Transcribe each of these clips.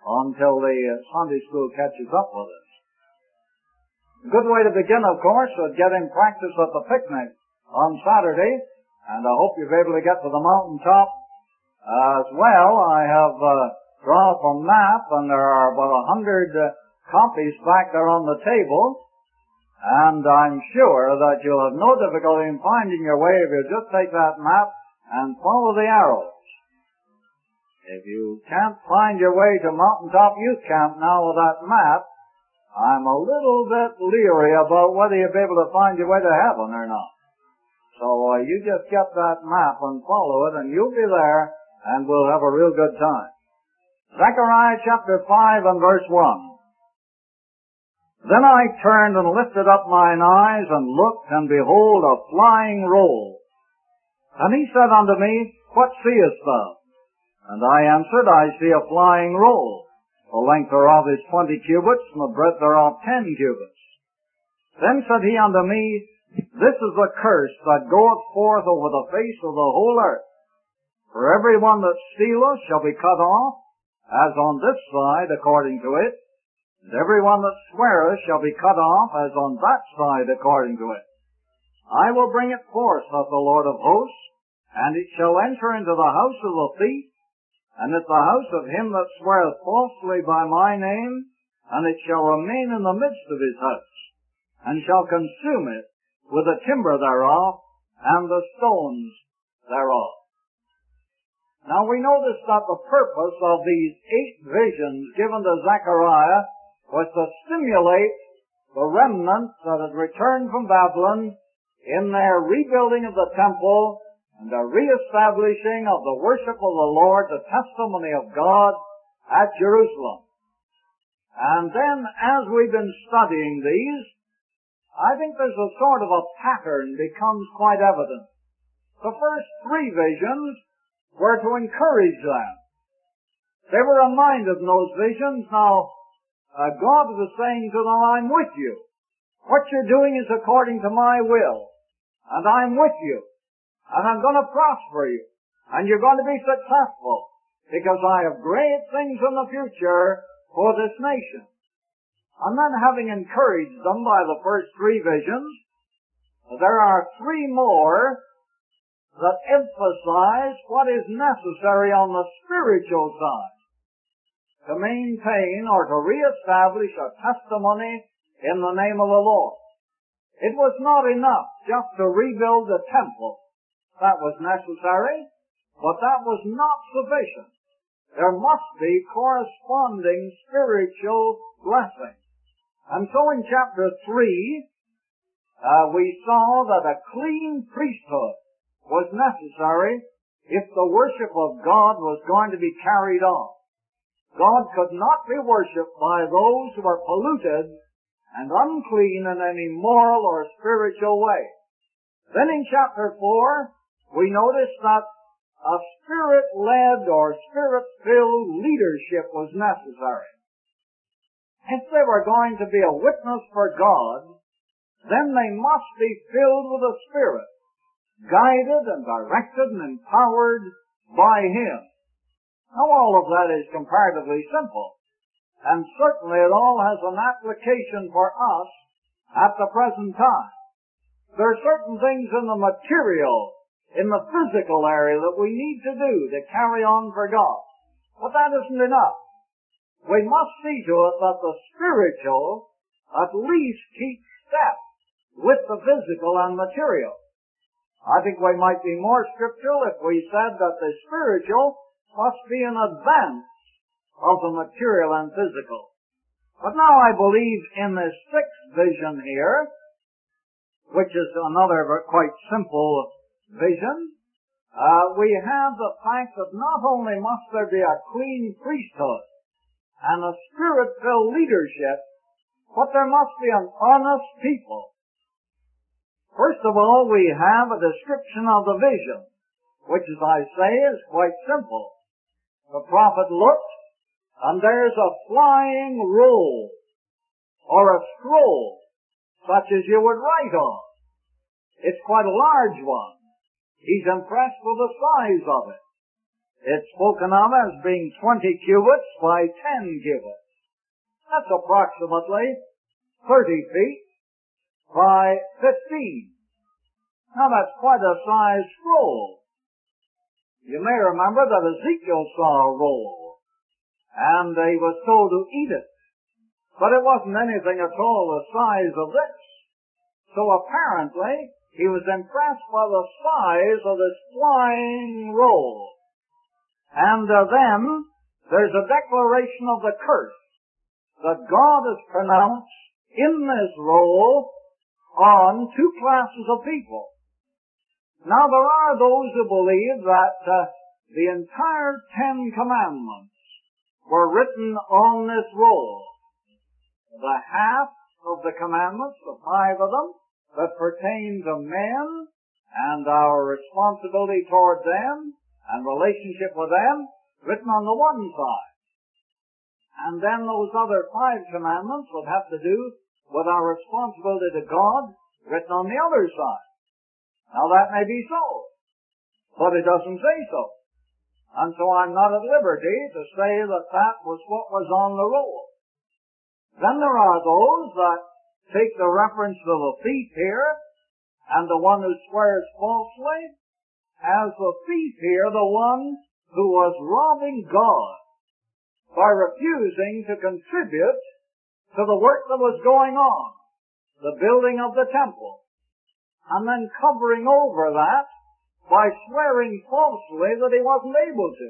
until the Sunday school catches up with us. A good way to begin, of course, is getting practice at the picnic on Saturday, and I hope you'll be able to get to the mountaintop as well. I have drawn up a map, and there are about 100 copies back there on the table, and I'm sure that you'll have no difficulty in finding your way if you just take that map and follow the arrows. If you can't find your way to Mountaintop Youth Camp now with that map, I'm a little bit leery about whether you'll be able to find your way to heaven or not. So you just get that map and follow it, and you'll be there, and we'll have a real good time. Zechariah chapter 5 and verse 1. Then I turned and lifted up mine eyes, and looked, and behold, a flying roll. And he said unto me, What seest thou? And I answered, I see a flying roll. The length thereof is 20 cubits, and the breadth thereof 10 cubits. Then said he unto me, This is the curse that goeth forth over the face of the whole earth. For every one that stealeth shall be cut off, as on this side according to it, and every one that sweareth shall be cut off, as on that side according to it. I will bring it forth, saith the Lord of hosts, and it shall enter into the house of the thief, and at the house of him that sweareth falsely by my name, and it shall remain in the midst of his house, and shall consume it with the timber thereof, and the stones thereof. Now we notice that the purpose of these 8 visions given to Zechariah was to stimulate the remnant that had returned from Babylon in their rebuilding of the temple and the reestablishing of the worship of the Lord, the testimony of God at Jerusalem. And then, as we've been studying these, I think there's a sort of a pattern becomes quite evident. The first 3 visions were to encourage them. They were reminded in those visions, now, God was saying to them, I'm with you. What you're doing is according to my will, and I'm with you. And I'm going to prosper you. And you're going to be successful. Because I have great things in the future for this nation. And then having encouraged them by the first 3 visions, there are 3 more that emphasize what is necessary on the spiritual side to maintain or to reestablish a testimony in the name of the Lord. It was not enough just to rebuild the temple. That was necessary, but that was not sufficient. There must be corresponding spiritual blessings. And so in chapter 3, we saw that a clean priesthood was necessary if the worship of God was going to be carried on. God could not be worshipped by those who are polluted and unclean in any moral or spiritual way. Then in chapter 4, we notice that a spirit-led or spirit-filled leadership was necessary. If they were going to be a witness for God, then they must be filled with the Spirit, guided and directed and empowered by Him. Now all of that is comparatively simple, and certainly it all has an application for us at the present time. There are certain things in the material, in the physical area that we need to do to carry on for God. But that isn't enough. We must see to it that the spiritual at least keeps step with the physical and material. I think we might be more scriptural if we said that the spiritual must be in advance of the material and physical. But now I believe in this 6th vision here, which is another quite simple vision, we have the fact that not only must there be a clean priesthood and a spirit-filled leadership, but there must be an honest people. First of all, we have a description of the vision, which, as I say, is quite simple. The prophet looked, and there's a flying roll, or a scroll, such as you would write on. It's quite a large one. He's impressed with the size of it. It's spoken of as being 20 cubits by 10 cubits. That's approximately 30 feet by 15. Now that's quite a size scroll. You may remember that Ezekiel saw a roll, and he was told to eat it. But it wasn't anything at all the size of this. So apparently, he was impressed by the size of this flying roll. And then, there's a declaration of the curse that God has pronounced in this roll on two classes of people. Now, there are those who believe that the entire 10 Commandments were written on this roll. The half of the commandments, the 5 of them, that pertain to men and our responsibility toward them and relationship with them, written on the one side. And then those other 5 commandments would have to do with our responsibility to God, written on the other side. Now that may be so, but it doesn't say so. And so I'm not at liberty to say that that was what was on the roll. Then there are those that take the reference to the thief here, and the one who swears falsely, as the thief here, the one who was robbing God by refusing to contribute to the work that was going on, the building of the temple, and then covering over that by swearing falsely that he wasn't able to.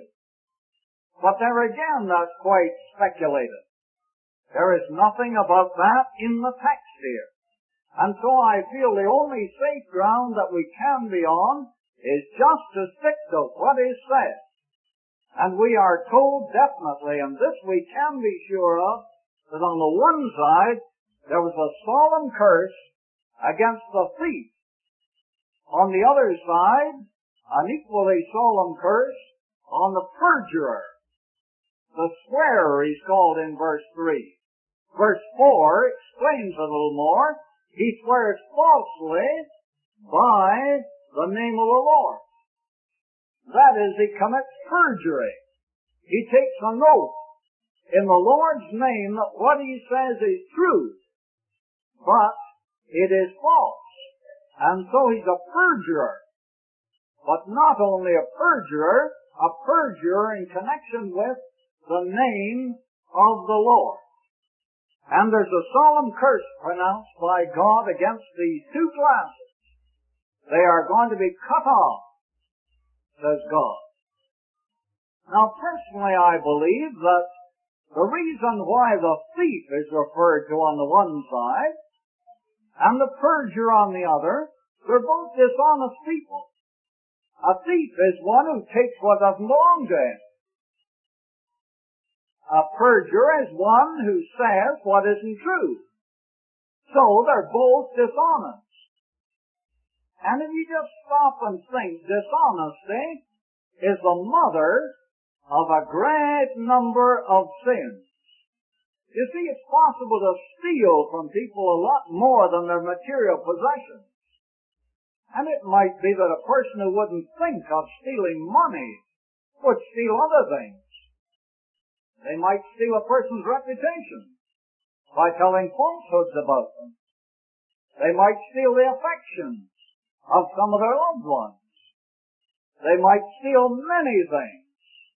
But there again, that's quite speculative. There is nothing about that in the text here. And so I feel the only safe ground that we can be on is just to stick to what is said. And we are told definitely, and this we can be sure of, that on the one side there was a solemn curse against the thief. On the other side, an equally solemn curse on the perjurer. The swearer is called in verse 3. Verse 4 explains a little more. He swears falsely by the name of the Lord. That is, he commits perjury. He takes an oath in the Lord's name that what he says is true, but it is false. And so he's a perjurer. But not only a perjurer in connection with the name of the Lord. And there's a solemn curse pronounced by God against these two classes. They are going to be cut off, says God. Now personally I believe that the reason why the thief is referred to on the one side and the perjurer on the other, they're both dishonest people. A thief is one who takes what doesn't belong to him. A perjurer is one who says what isn't true. So they're both dishonest. And if you just stop and think, dishonesty is the mother of a great number of sins. You see, it's possible to steal from people a lot more than their material possessions. And it might be that a person who wouldn't think of stealing money would steal other things. They might steal a person's reputation by telling falsehoods about them. They might steal the affections of some of their loved ones. They might steal many things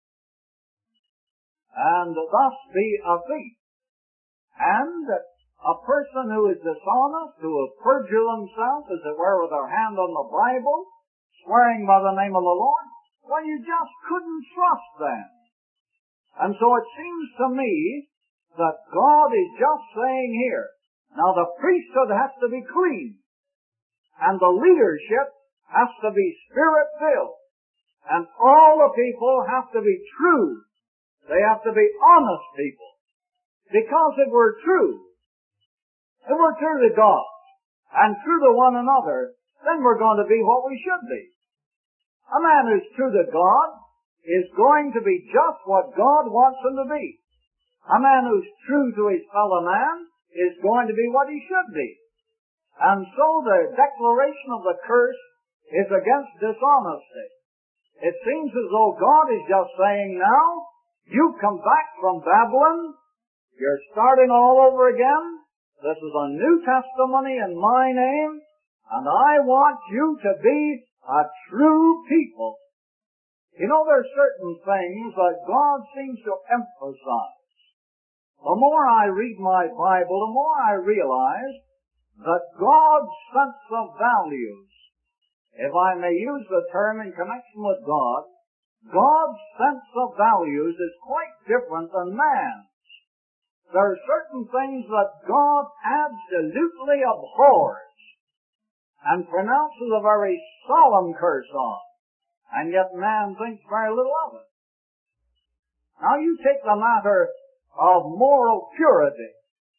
and thus be a thief. And a person who is dishonest, who will perjure themselves, as it were, with their hand on the Bible, swearing by the name of the Lord, well, you just couldn't trust them. And so it seems to me that God is just saying here, now the priesthood has to be clean, and the leadership has to be spirit-filled, and all the people have to be true. They have to be honest people. Because if we're true to God, and true to one another, then we're going to be what we should be. A man who's true to God is going to be just what God wants him to be. A man who's true to his fellow man is going to be what he should be. And so the declaration of the curse is against dishonesty. It seems as though God is just saying now, you come back from Babylon, you're starting all over again, this is a new testimony in my name, and I want you to be a true people. You know, there are certain things that God seems to emphasize. The more I read my Bible, the more I realize that God's sense of values, if I may use the term in connection with God, God's sense of values is quite different than man's. There are certain things that God absolutely abhors and pronounces a very solemn curse on, and yet man thinks very little of it. Now you take the matter of moral purity.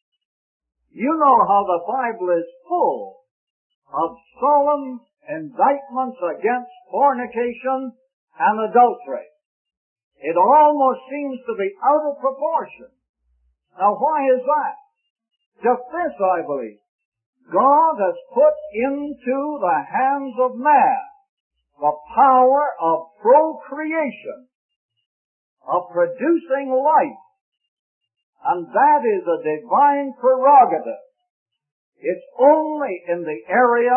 You know how the Bible is full of solemn indictments against fornication and adultery. It almost seems to be out of proportion. Now why is that? Just this, I believe. God has put into the hands of man the power of procreation, of producing life, and that is a divine prerogative. It's only in the area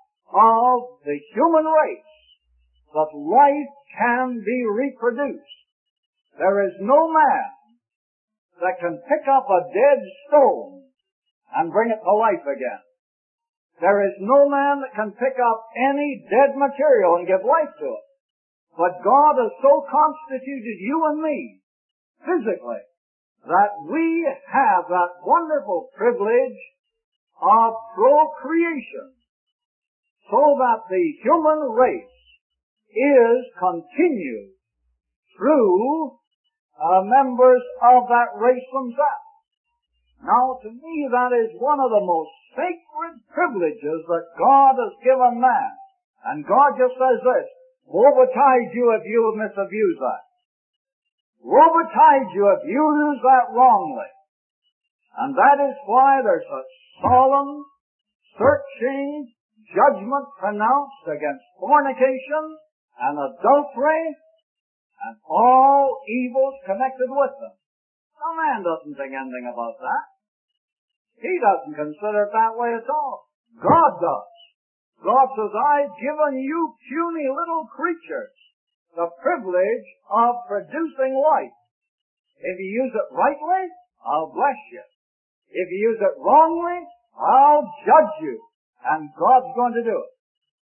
of the human race that life can be reproduced. There is no man that can pick up a dead stone and bring it to life again. There is no man that can pick up any dead material and give life to it. But God has so constituted you and me, physically, that we have that wonderful privilege of procreation, so that the human race is continued through members of that race themselves. Now, to me, that is one of the most sacred privileges that God has given man. And God just says this, woe betide you if you misabuse that. Woe betide you if you use that wrongly. And that is why there's such solemn, searching judgment pronounced against fornication and adultery and all evils connected with them. Now, man doesn't think anything about that. He doesn't consider it that way at all. God does. God says, I've given you puny little creatures the privilege of producing life. If you use it rightly, I'll bless you. If you use it wrongly, I'll judge you. And God's going to do it.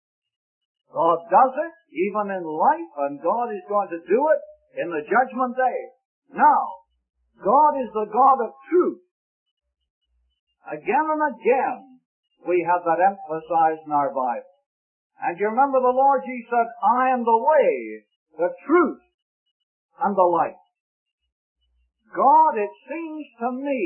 God does it even in life, and God is going to do it in the judgment day. Now, God is the God of truth. Again and again, we have that emphasized in our Bible. And you remember the Lord Jesus said, I am the way, the truth, and the life. God, it seems to me,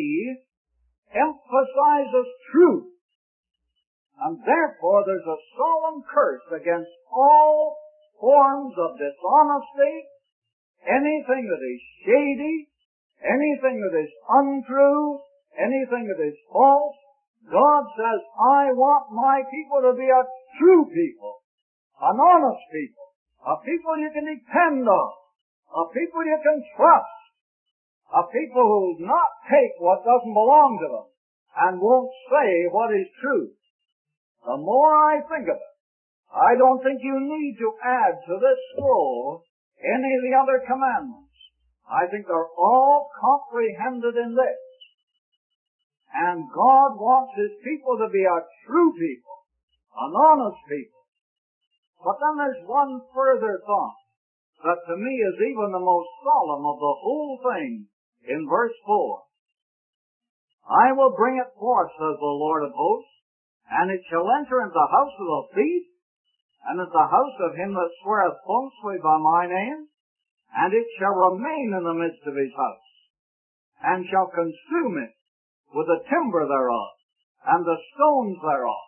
emphasizes truth. And therefore there's a solemn curse against all forms of dishonesty, anything that is shady, anything that is untrue, anything that is false. God says, I want my people to be a true people, an honest people, a people you can depend on, a people you can trust, a people who will not take what doesn't belong to them and won't say what is true. The more I think of it, I don't think you need to add to this scroll any of the other commandments. I think they're all comprehended in this. And God wants His people to be a true people, an honest people. But then there's one further thought that to me is even the most solemn of the whole thing in verse 4. I will bring it forth, says the Lord of hosts, and it shall enter into the house of the thief, and into the house of him that sweareth falsely by my name, and it shall remain in the midst of his house, and shall consume it with the timber thereof, and the stones thereof.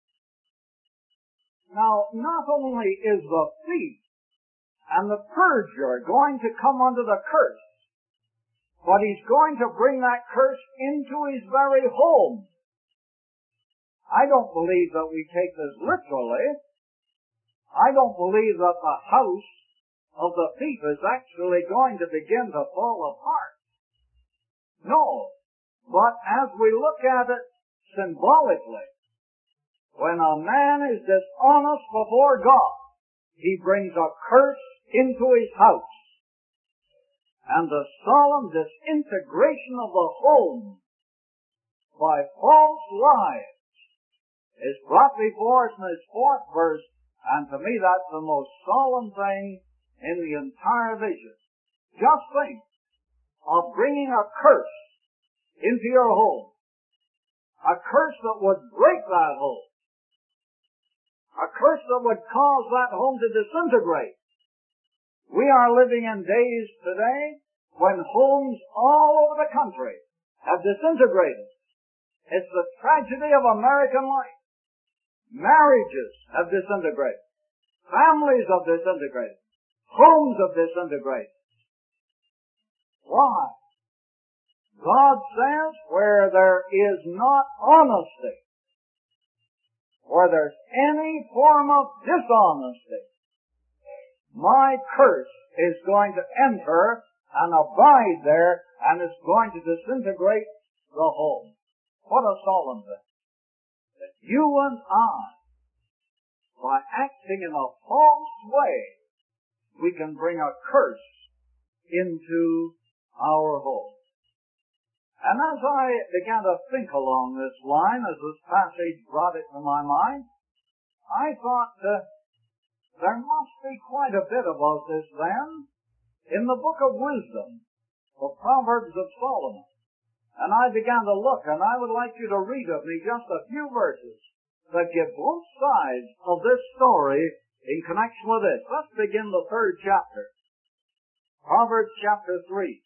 Now, not only is the thief and the perjurer going to come under the curse, but he's going to bring that curse into his very home. I don't believe that we take this literally. I don't believe that the house of the thief is actually going to begin to fall apart. No. But as we look at it symbolically, when a man is dishonest before God, he brings a curse into his house. And the solemn disintegration of the home by false lies is brought before us in this fourth verse, and to me that's the most solemn thing in the entire vision. Just think of bringing a curse into your home. A curse that would break that home. A curse that would cause that home to disintegrate. We are living in days today when homes all over the country have disintegrated. It's the tragedy of American life. Marriages have disintegrated. Families have disintegrated. Homes have disintegrated. Why? God says where there is not honesty, where there's any form of dishonesty, my curse is going to enter and abide there, and it's going to disintegrate the home. What a solemn thing. That you and I, by acting in a false way, we can bring a curse into our home. And as I began to think along this line, as this passage brought it to my mind, I thought there must be quite a bit about this then in the book of wisdom, the Proverbs of Solomon. And I began to look, and I would like you to read with me just a few verses that give both sides of this story in connection with this. Let's begin the 3rd chapter. Proverbs chapter 3.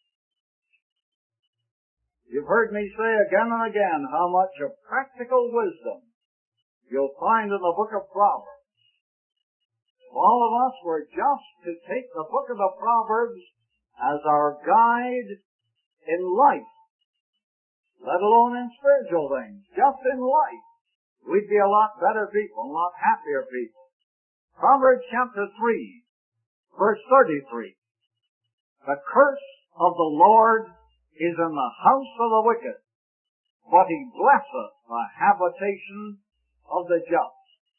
You've heard me say again and again how much of practical wisdom you'll find in the book of Proverbs. All of us were just to take the book of the Proverbs as our guide in life, let alone in spiritual things, just in life, we'd be a lot better people, a lot happier people. Proverbs chapter 3, verse 33. The curse of the Lord is in the house of the wicked, but he blesseth the habitation of the just.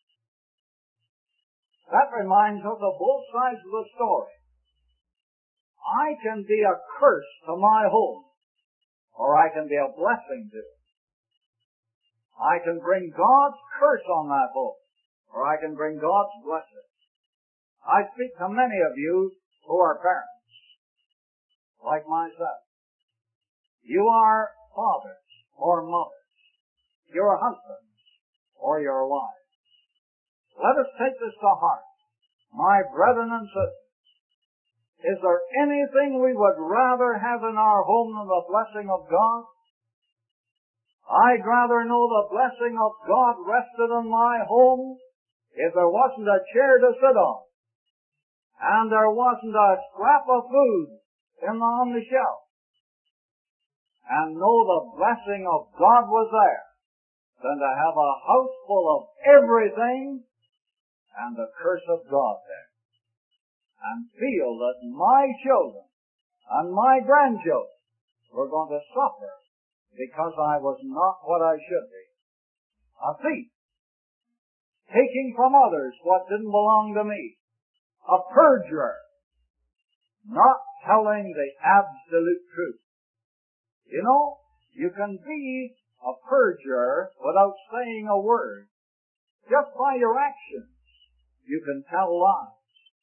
That reminds us of both sides of the story. I can be a curse to my home, or I can be a blessing to it. I can bring God's curse on that home, or I can bring God's blessing. I speak to many of you who are parents, like myself. You are fathers or mothers. You're husbands or your wives. Let us take this to heart. My brethren and sisters, is there anything we would rather have in our home than the blessing of God? I'd rather know the blessing of God rested in my home if there wasn't a chair to sit on and there wasn't a scrap of food on the shelf, and know the blessing of God was there, than to have a house full of everything and the curse of God there, and feel that my children and my grandchildren were going to suffer because I was not what I should be. A thief, taking from others what didn't belong to me. A perjurer, not telling the absolute truth. You know, you can be a perjurer without saying a word. Just by your actions, you can tell lies.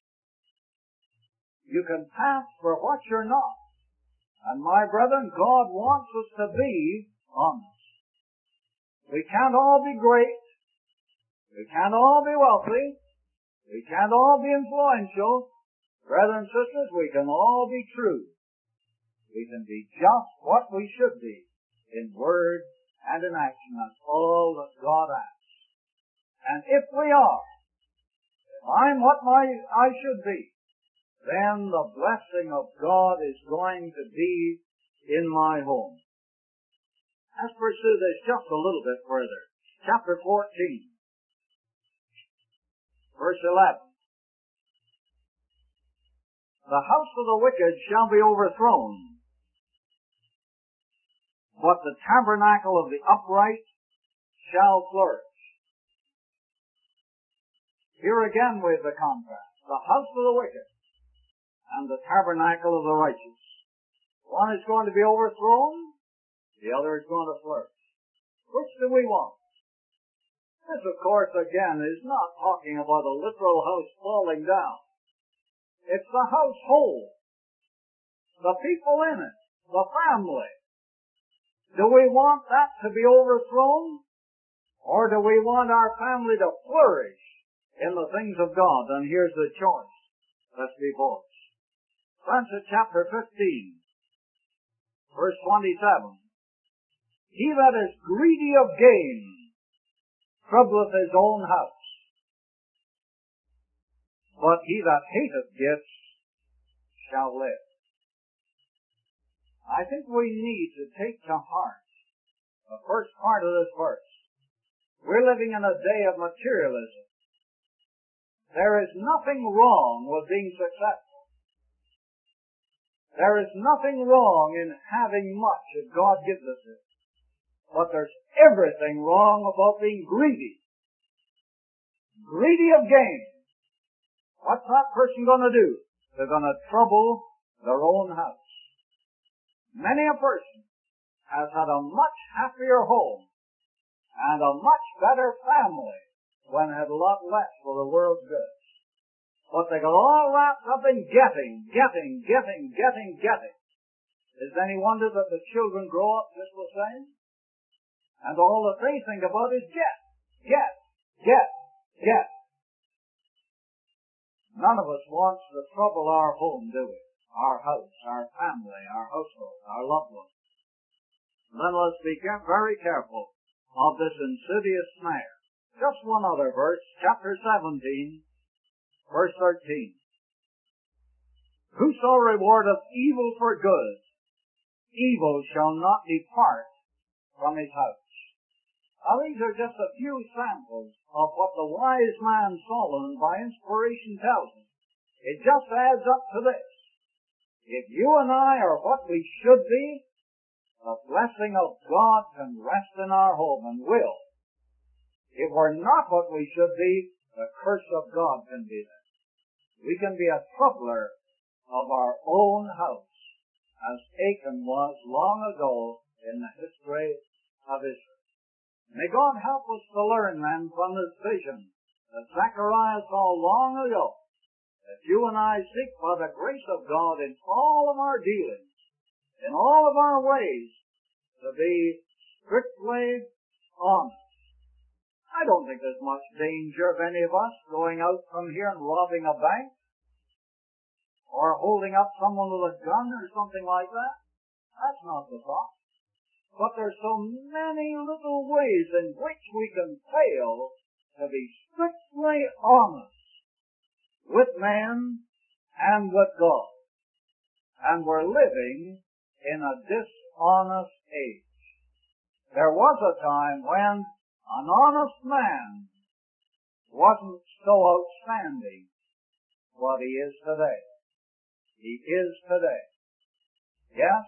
You can pass for what you're not. And my brethren, God wants us to be honest. We can't all be great. We can't all be wealthy. We can't all be influential. Brothers and sisters, we can all be true. We can be just what we should be in word and in action. That's all that God asks. And if we are, if I'm what I should be, then the blessing of God is going to be in my home. Let's pursue this just a little bit further. Chapter 14, verse 11. The house of the wicked shall be overthrown, but the tabernacle of the upright shall flourish. Here again we have the contrast. The house of the wicked and the tabernacle of the righteous. One is going to be overthrown, the other is going to flourish. Which do we want? This, of course, again, is not talking about a literal house falling down. It's the household, the people in it, the family. Do we want that to be overthrown? Or do we want our family to flourish in the things of God? And here's the choice that's before us. Turn to chapter 15, verse 27. He that is greedy of gain troubleth his own house, but he that hateth gifts shall live. I think we need to take to heart the first part of this verse. We're living in a day of materialism. There is nothing wrong with being successful. There is nothing wrong in having much if God gives us it. But there's everything wrong about being greedy. Greedy of gain. What's that person going to do? They're going to trouble their own house. Many a person has had a much happier home and a much better family when had a lot less for the world's goods. But they got all wrapped up in getting. Is it any wonder that the children grow up just the same? And all that they think about is get. None of us wants to trouble our home, do we? Our house, our family, our household, our loved ones. Then let's be very careful of this insidious snare. Just one other verse, chapter 17, verse 13. Whoso rewardeth evil for good, evil shall not depart from his house. Now these are just a few samples of what the wise man Solomon by inspiration tells us. It just adds up to this. If you and I are what we should be, the blessing of God can rest in our home and will. If we're not what we should be, the curse of God can be there. We can be a troubler of our own house, as Achan was long ago in the history of Israel. May God help us to learn then from this vision that Zechariah saw long ago, that you and I seek by the grace of God in all of our dealings, in all of our ways, to be strictly honest. I don't think there's much danger of any of us going out from here and robbing a bank, or holding up someone with a gun or something like that. That's not the thought. But there's so many little ways in which we can fail to be strictly honest with man and with God. And we're living in a dishonest age. There was a time when an honest man wasn't so outstanding what he is today. He is today. Yes?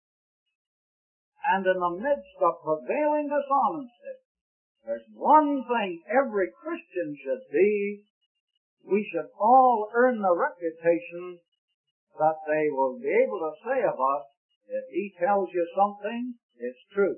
And in the midst of prevailing dishonesty, there's one thing every Christian should be. We should all earn the reputation that they will be able to say of us, if he tells you something, it's true.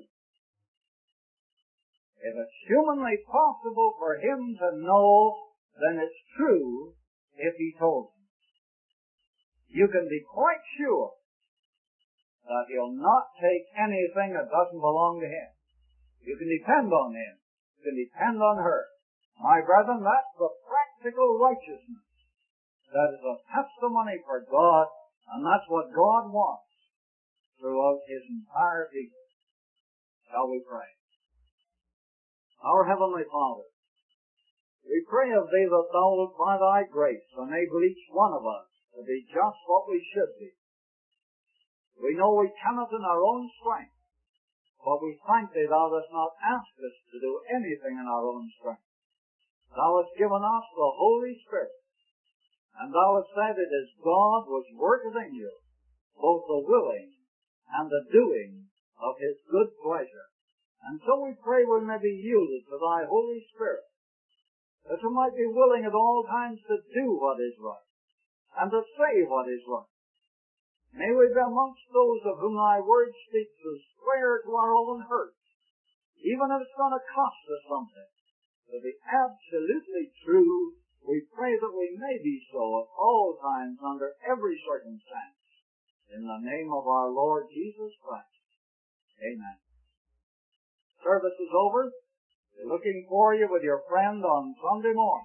If it's humanly possible for him to know, then it's true if he told you. You can be quite sure that he'll not take anything that doesn't belong to him. You can depend on him. You can depend on her. My brethren, that's the practical righteousness. That is a testimony for God, and that's what God wants throughout his entire people. Shall we pray? Our Heavenly Father, we pray of thee that thou wilt by thy grace enable each one of us to be just what we should be. We know we cannot in our own strength, but we thank thee thou dost not ask us to do anything in our own strength. Thou hast given us the Holy Spirit, And thou hast said it is God which worketh in you, both the willing and the doing of his good pleasure. And so we pray we may be yielded to thy Holy Spirit, that we might be willing at all times to do what is right, and to say what is right. May we be amongst those of whom thy word speaks to swear to our own hurt, even if it's going to cost us something. To be absolutely true, we pray that we may be so at all times under every circumstance. In the name of our Lord Jesus Christ. Amen. Service is over. We're looking for you with your friend on Sunday morning.